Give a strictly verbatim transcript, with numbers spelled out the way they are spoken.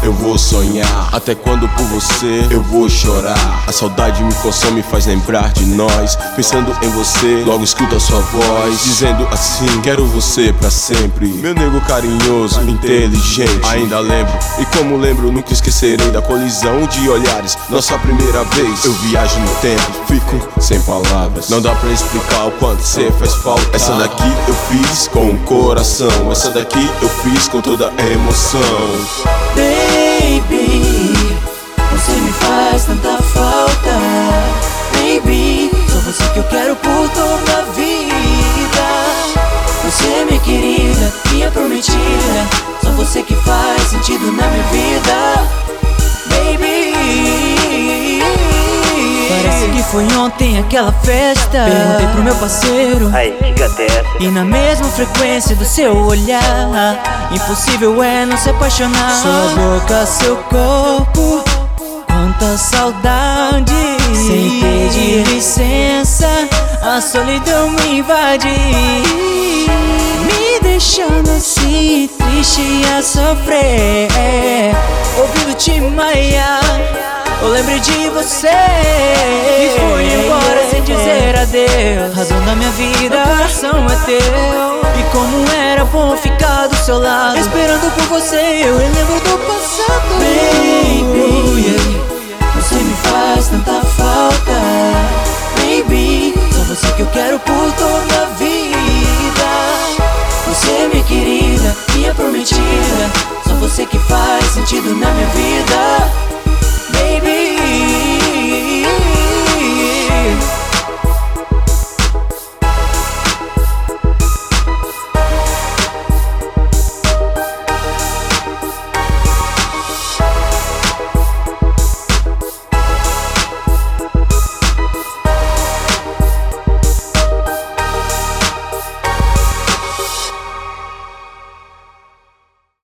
eu vou sonhar. Até quando por você eu vou chorar. A saudade me consome, faz lembrar de nós. Pensando em você, logo escuto a sua voz dizendo assim, quero você pra sempre. Meu nego carinhoso, inteligente, ainda lembro. E como lembro, nunca esquecerei da colisão de olhares. Nossa primeira vez, eu viajo no tempo, fico sem palavras. Não dá pra explicar o quanto cê faz falta. Essa daqui eu fiz com o coração. Essa daqui eu fiz com toda a emoção. Baby, você me faz tanta falta. Baby, só você que eu quero por toda a vida. Você, minha querida, minha prometida. Só você que faz sentido na minha vida. Baby, parece que foi ontem aquela festa. Perguntei pro meu parceiro, Aí, que gata é essa? e na mesma frequência do seu olhar, impossível é não se apaixonar. Sua boca, seu corpo, quanta saudade. Sem pedir licença, a solidão me invade, me deixando assim triste a sofrer. Ouvindo Timaya, eu lembrei de você e foi embora sem dizer adeus. Razão da minha vida, meu coração é teu. E como era bom ficar do seu lado, esperando por você, eu lembro do passado. Baby, você me faz tanta falta. Baby, só você que eu quero por toda a vida. Você, minha querida, minha prometida. Só você que faz sentido na minha vida.